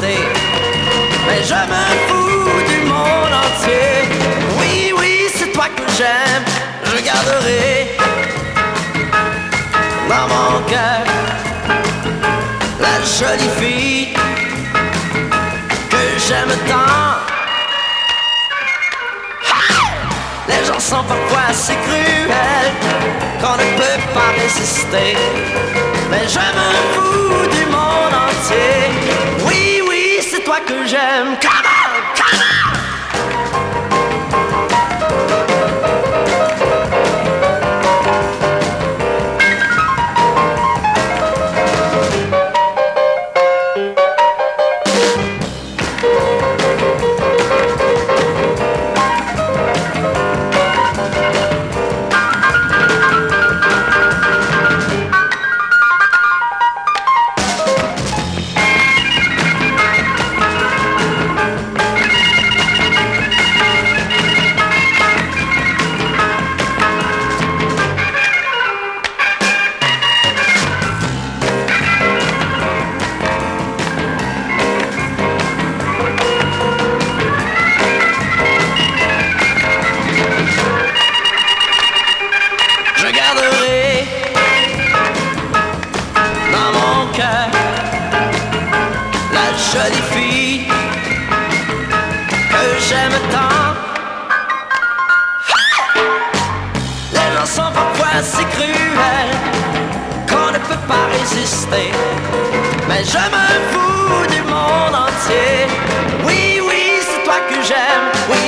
résister. Mais je me fous du monde entier. Oui, oui, c'est toi que j'aime. Je garderai dans mon cœur la jolie fille que j'aime tant. Les gens sont parfois assez cruels qu'on ne peut pas résister. Mais je me fous du monde entier. Oui, oui, c'est toi que j'aime. Come on, come on. Jolie fille que j'aime tant. Les gens sont parfois si cruels qu'on ne peut pas résister. Mais je me fous du monde entier. Oui, oui, c'est toi que j'aime. Oui,